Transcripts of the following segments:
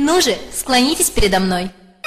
Ну же, склонитесь передо мной.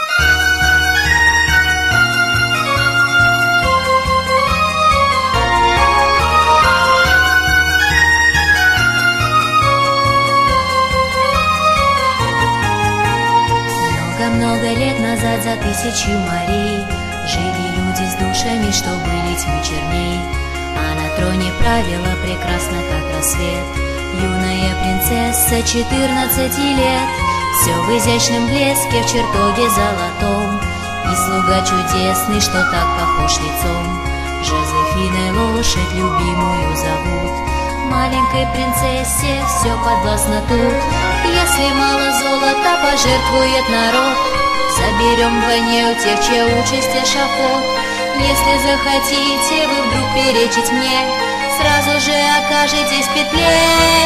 Много лет назад за тысячу морей жили люди с душами, что были тьмы черней. А на троне правила прекрасно, как рассвет, юная принцесса 14 лет. Все в изящном блеске, в чертоге золотом, и слуга чудесный, что так похож лицом. Жозефиной лошадь любимую зовут. Маленькой принцессе все подвластно тут. Если мало золота пожертвует народ, заберем вдвойне у тех, чья участь эшафот. Если захотите вы вдруг перечить мне, сразу же окажетесь в петле.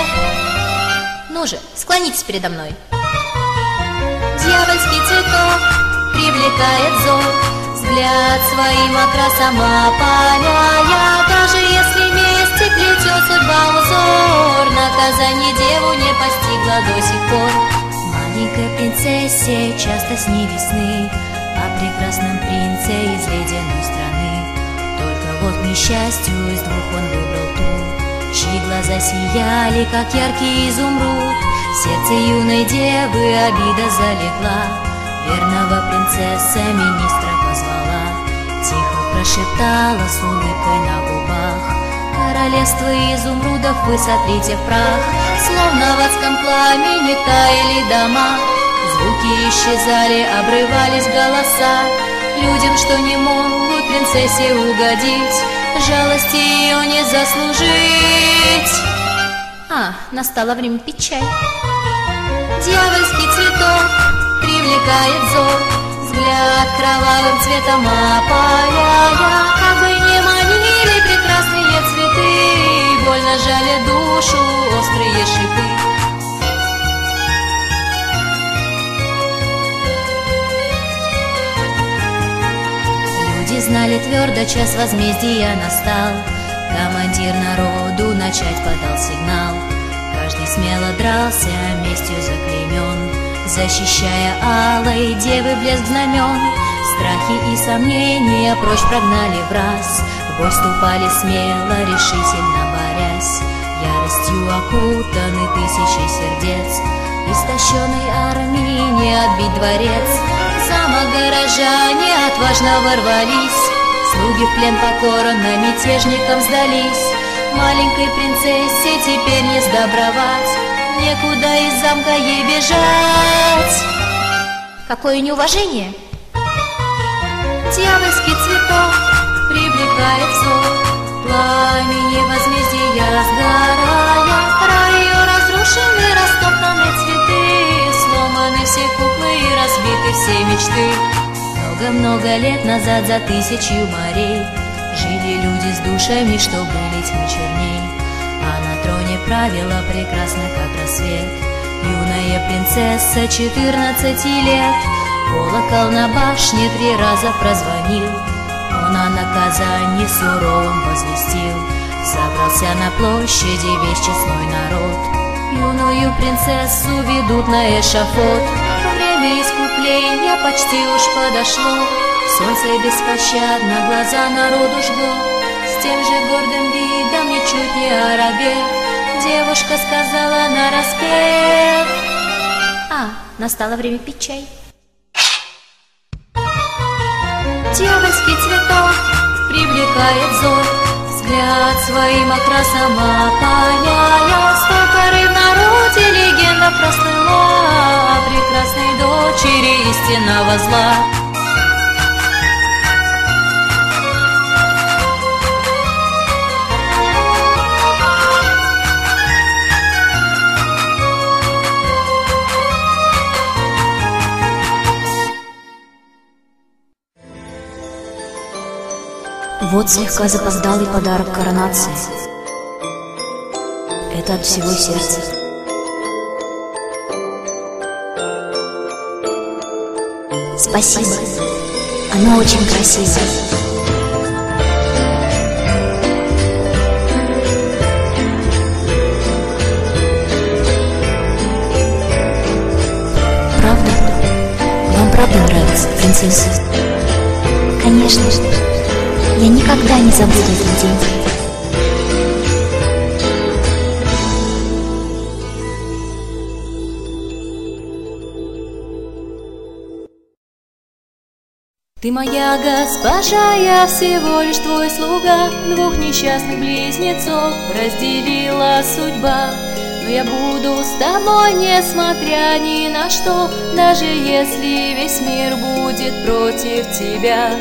Ну же, склонитесь передо мной. Дьявольский цветок привлекает взор, взгляд своим окрасом опаляя. Даже если вместе плетет судьба узор, наказание деву не постигло до сих пор. Маленькой принцессе часто снились сны о прекрасном принце из ледяной страны. Только вот к несчастью из двух он выбрал ту, чьи глаза сияли, как яркий изумруд. В сердце юной девы обида залегла, верного принцесса министра позвала. Тихо прошептала с улыбкой на губах: королевство изумрудов вы сотрите в прах. Словно в адском пламени таяли дома, звуки исчезали, обрывались голоса. Людям, что не могут принцессе угодить, жалости ее не заслужить. Настало время пить чай. Дьявольский цветок привлекает взор, взгляд кровавым цветом опаляя. Как бы не манили прекрасные цветы, больно жалят душу острые шипы. Люди знали твердо, час возмездия настал. Командир народу начать подал сигнал. Каждый смело дрался, местью заклеймен, защищая алой девы блеск знамен. Страхи и сомнения прочь прогнали враз, в бой вступали смело, решительно борясь. Яростью окутаны тысячи сердец, истощенной армии не отбить дворец. В замок горожане отважно ворвались, слуги в плен покорно мятежникам сдались. Маленькой принцессе теперь не сдобровать, некуда из замка ей бежать. Какое неуважение! Дьявольский цветок привлекает взор, пламени возмездия сгорая. Рай ее разрушены, растоптаны цветы, сломаны все куклы и разбиты все мечты. Много-много лет назад за тысячу морей жили люди с душами, что были тьмы черней. А на троне правила прекрасно, как рассвет, юная принцесса 14 лет. Колокол на башне 3 раза прозвонил, он о наказании суровом возвестил. Собрался на площади весь честной народ, юную принцессу ведут на эшафот. Время искупления почти уж подошло, солнце беспощадно глаза народу жгло. С тем же гордым видом, ничуть не оробев, девушка сказала нараспев: настало время пить чай. Дьявольский цветок привлекает взор, взгляд своим окрасом опаляя. Столько рыб в народе легенда прослыла о прекрасной дочери истинного зла. Вот слегка запоздалый подарок коронации. Это от всего сердца. Спасибо. Она очень красивая. Правда, сын. Конечно, я никогда не забуду этот день. Ты моя госпожа, я всего лишь твой слуга. Двух несчастных близнецов разделила судьба. Но я буду с тобой, несмотря ни на что, даже если весь мир будет против тебя.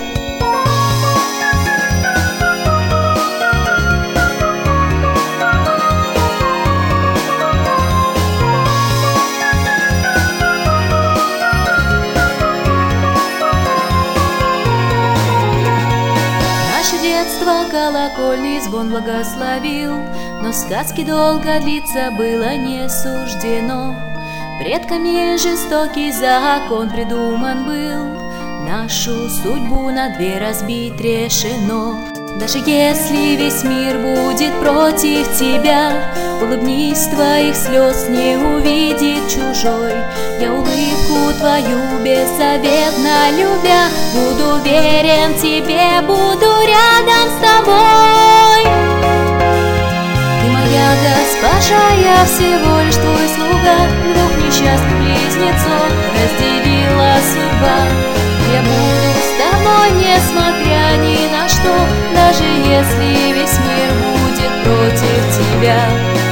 Колокольный звон благословил, но сказки долго длиться было не суждено. Предками жестокий закон придуман был, нашу судьбу на две разбить решено. Даже если весь мир будет против тебя, улыбнись, твоих слез не увидит чужой. Я улыбку твою беззаветно любя, буду верен тебе, буду рядом с тобой. Ты моя госпожа, я всего лишь твой слуга. Двух несчастных близнецов разделила судьба. Я буду с тобой, несмотря ни на что, даже если весь мир будет против тебя.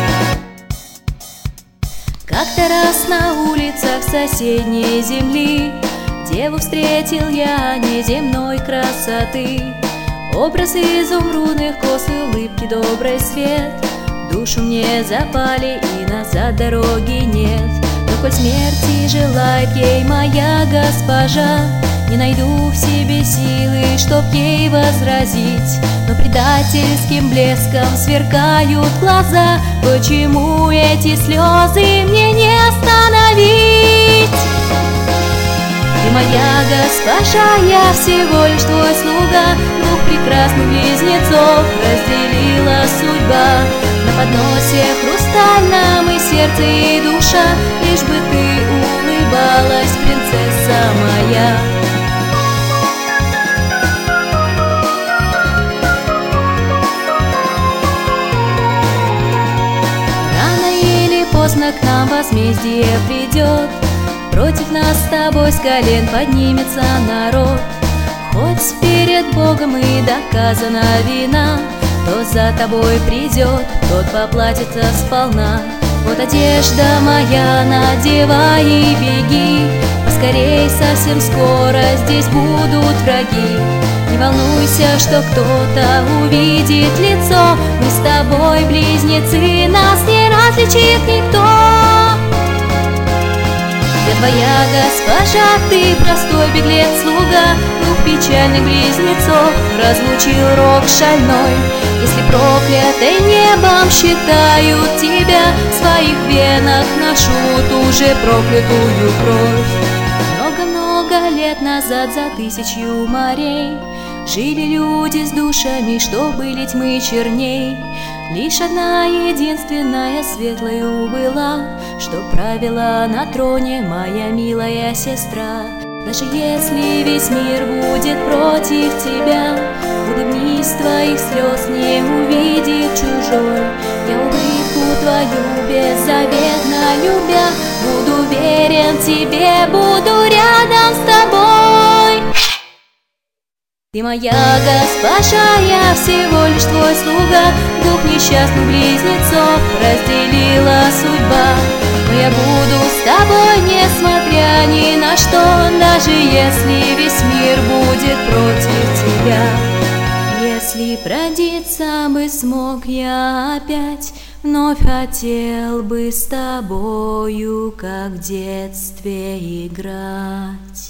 Как-то раз на улицах соседней земли деву встретил я неземной красоты. Образ изумрудных кос и улыбки, добрый свет душу мне запали, и назад дороги нет. Но коль смерти желает ей моя госпожа, не найду в себе силы, чтоб ей возразить. Но предательским блеском сверкают глаза. Почему эти слезы мне не остановить? Ты моя госпожа, я всего лишь твой слуга. Двух прекрасных близнецов разделила судьба. На подносе хрустальном и сердце, и душа, лишь бы ты улыбалась, принцесса моя. Поздно к нам возмездие придет, против нас с тобой с колен поднимется народ. Хоть перед Богом и доказана вина, кто за тобой придет, тот поплатится сполна. Вот одежда моя, надевай и беги, поскорей, совсем скоро здесь будут враги. Не волнуйся, что кто-то увидит лицо, мы с тобой близнецы, нас не различит никто. Я твоя госпожа, ты простой беглец-слуга. Двух печальных близнецов разлучил рок шальной. Если проклятой небом считают тебя, в своих венах ношу ту же проклятую кровь. Много-много лет назад за тысячу морей жили люди с душами, что были тьмы черней. Лишь одна единственная светлою была, что правила на троне моя милая сестра. Даже если весь мир будет против тебя, улыбнись, твоих слез не увидит чужой. Я улыбку твою беззаветно любя, буду верен тебе, буду рядом с тобой. Ты моя госпожа, я всего лишь твой слуга. Двух несчастных близнецов разделила судьба. Но я буду с тобой, несмотря ни на что, даже если весь мир будет против тебя. Если продиться бы смог я опять, вновь хотел бы с тобою, как в детстве, играть.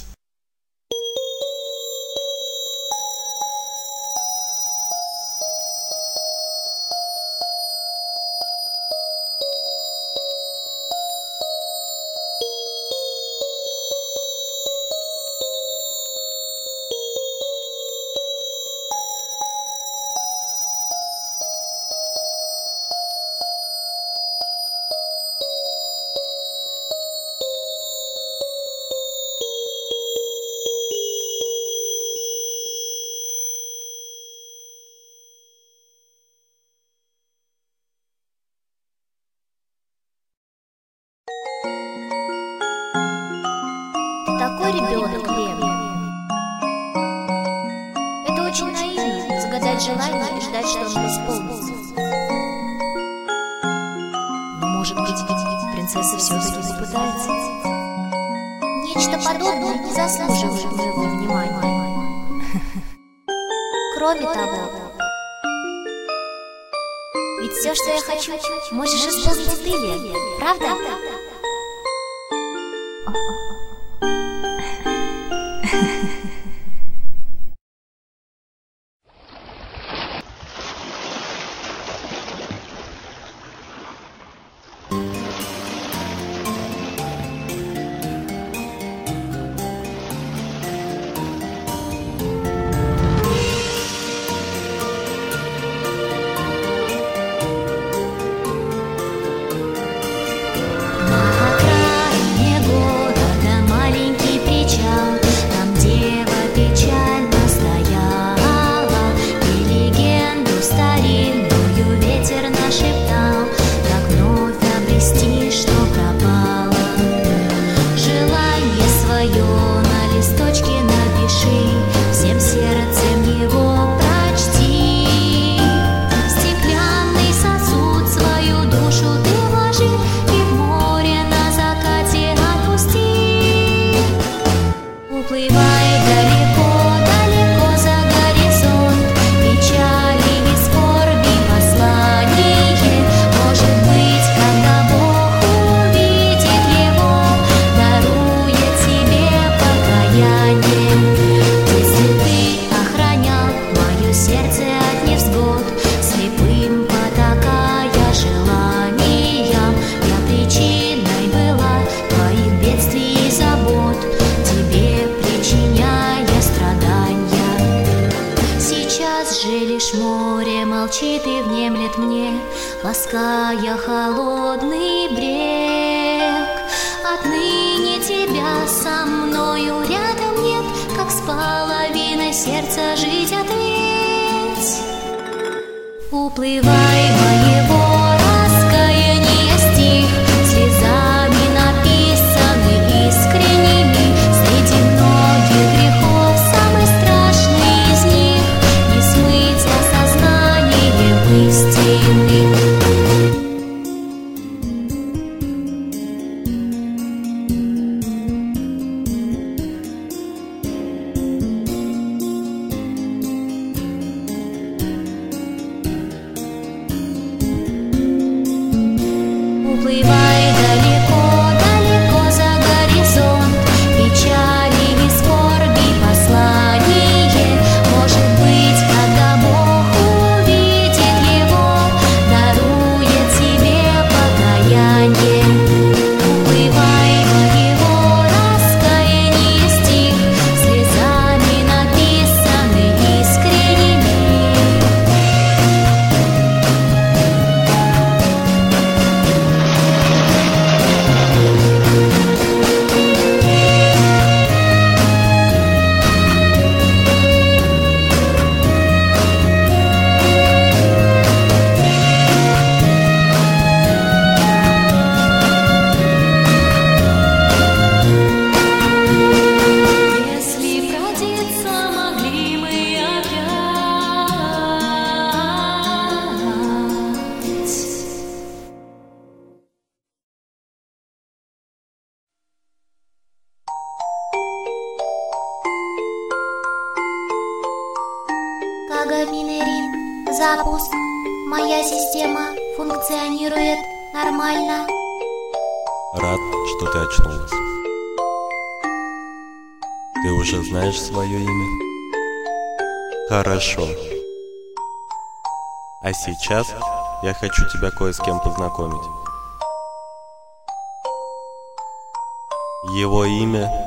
какой ребенок, Лен? Это очень наивно — загадать желание и ждать, что оно исполнится. Но, может быть, принцесса все-таки попытается. Нечто подобное не заслуживает моего внимания. Кроме того, ведь все, что я хочу, можешь исполнить ты, Лен, правда? Молчит и внемлет мне, лаская холодный брег. Отныне тебя со мною рядом нет, как с половиной сердца жить ответь. Уплывай моего раскаяния стих, слезами написанный искренними. Среди многих грехов самый страшный из них не смыть осознанием истины. Уплывай далеко-далеко за горизонт, печали и скорби послание. Может быть, когда Бог увидит его, дарует тебе покаяние. Уплывай моего раскаяния стих, слезами написанный искренними. Если родиться могли мы опять. Кагаминерин, запуск. Моя система функционирует нормально. Рад, что ты очнулась. Ты уже знаешь свое имя? Хорошо. А сейчас я хочу тебя кое с кем познакомить. Его имя